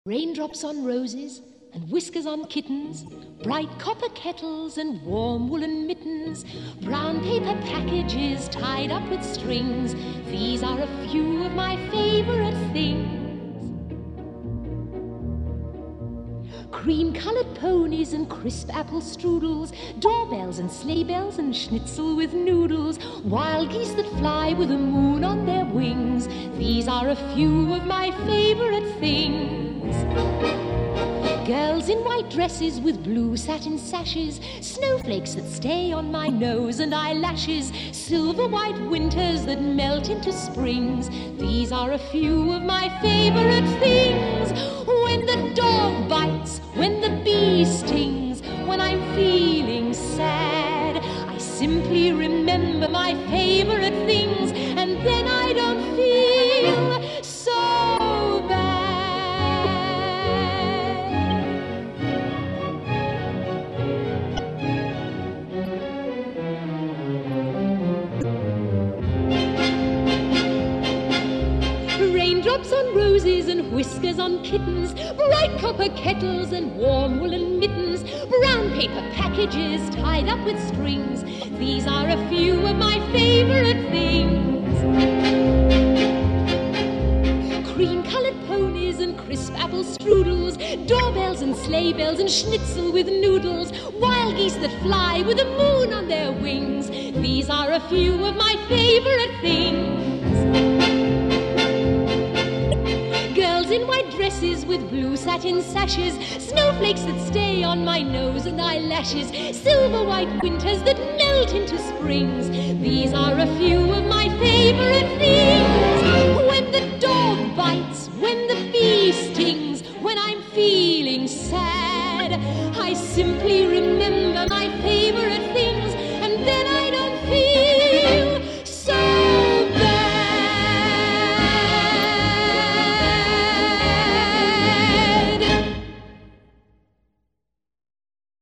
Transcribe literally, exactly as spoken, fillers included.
Raindrops on roses and whiskers on kittens, bright copper kettles and warm woolen mittens, brown paper packages tied up with strings. These are a few of my favorite things. Cream-colored ponies and crisp apple strudels, doorbells and sleigh bells and schnitzel with noodles, wild geese that fly with the moon on their wings. These are a few of my favorite things. Girls in white dresses with blue satin sashes, snowflakes that stay on my nose and eyelashes, silver white winters that melt into springs. These are a few of my favorite things. When the dog bites, when the bee stings, when I'm feeling sad, I simply remember my favorite things, and then I don't feel so bad. Raindrops on roses and whiskers on kittens, bright copper kettles and warm woolen mittens, brown paper packages tied up with strings. These are a few of my favorite things. Cream-colored ponies and crisp apple strudels, doorbells and sleigh bells and schnitzel with noodles, wild geese that fly with the moon on their wings. These are a few of my favorite things. Girls in white dresses with blue satin sashes, snowflakes that stay on my nose and eyelashes, silver white winters that melt into springs. These are a few of my favorite things. When the dog bites, when the bee stings, when I'm feeling sad, I simply remember